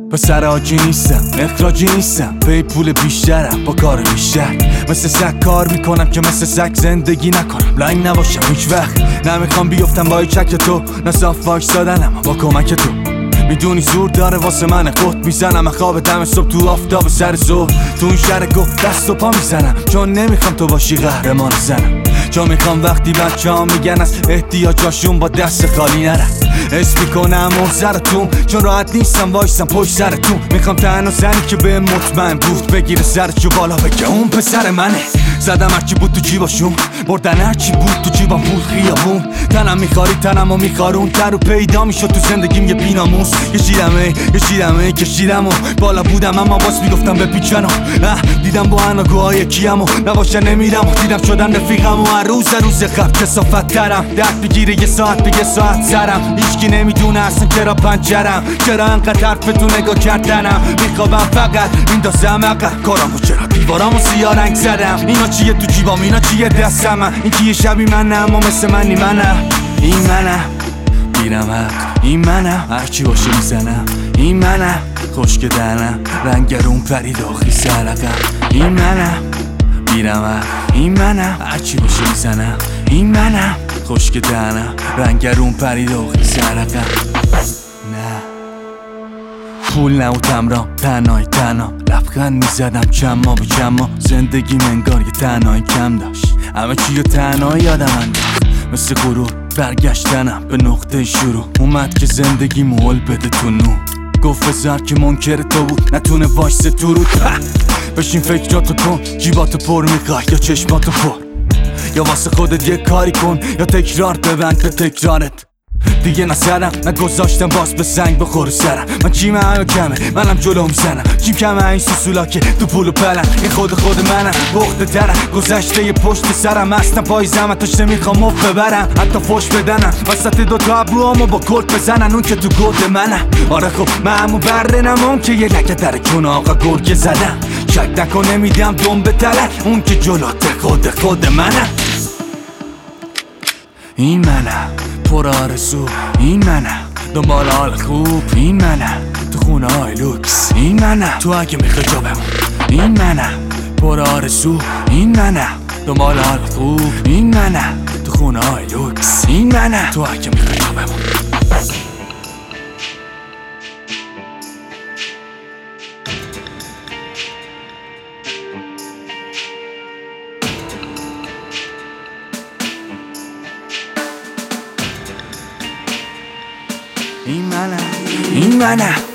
پسر آجی نیستم، اخراجی نیستم، پی پول بیشترم با کار بیشتر. مثل سگ کار میکنم که مثل سگ زندگی نکنم، لنگ نباشم هیچ وقت. نمیخوام بیفتم با چک تو، نه صاف وایستادنم با کمک تو. میدونی زور داره واسه من قط میزنم، خواب دم صبح تو آفتاب سر ظهر. تو این شهر گفت دست و پا میزنم، چون نمیخوام تو باشی قهرمان زنم. چون میخوام وقتی بچه ها میگن از احتیاجاشون با دست خالی نرم. حس میکنم محضرتون، چون راحت نیستم وایستم پشت سرتون. میخوام تنها زنی که به مطمئن بود بگیره سرشو بالا بگه اون پسر منه. زدم هرچی بود تو جیباشون، بردن هرچی بود تو جیبم پول خیابون. تنم میخاری تنمو میخارون، تر و پیدا میشد تو زندگیم یه بیناموس. کشیدم و بالا بودم اما باز میگفتم بپیچن و دیدم با اناگوهای کیم و نباشه نمیرم و دیدم شدن رفیقم و هر روز خب کسافت ترم. درد بگیره یه ساعت به یه ساعت سرم. هیچکی نمیدونه اصلا چرا پنجرم، چرا انقدر حرف تو نگاه کردنم. میخوابم فقط میندازم عقب کارامو، چرا دیوارامو سیاه رنگ زدم. اینا چیه تو جیبام، اینا چیه دستم، این کیه شبی منه اما مثل منی منم. این منم میرم حق، این منم هرچی باشه میزنم. این منم خشک دهنم، رنگرون پرید آخری سرقم. این منم میرم حق، این منم هرچی باشه میزنم. این منم خشک دهنم، رنگرون پرید آخری سرقم. نه پول نه و تمران، تنهای تنها لبخند میزدم چما به چما. زندگی منگار یه تنهایی کم داشت، همه چی رو تنهایی یادم انداخت. مثل غرور برگشتنم به نقطه شروع، اومد که زندگی مول بده تو نور. گفت بذار که منکر تو بود نتونه وایسه تو رو. بشین فکراتو کن، جیباتو پر میخوای یا چشماتو پر، یا واسه خودت یه کاری کن یا تکرار ببند به تکرارت. دیگه نسرم نگذاشتم باز به سنگ بخوره سرم. من چیم همه کمه منم جلو میزنم، چیم کمه این سوسولا که تو پول و پلن. این خود منم بخته ترم، گذشته یه پشت سرم هستم پای زمتش نمیخوام مف ببرم. حتی فوش بدنم وسط دوتا ابروامو با کلت بزنن، اون که تو گود منم. آره خب من همو بره نمون که یه لکه در کن آقا گرگه زدم. شک نکن نمیدم دم به تلک، اون که جلوت خود منم. این منم پر آرزو، این منم دنبال حال خوب، این منم تو خونه های لوکس، این منم تو اگه میخوای جا بمون. این منم پر آرزو، این منم دنبال حال خوب، این منم تو خونه های لوکس، این منم تو اگه میخوای جا بمون. این منم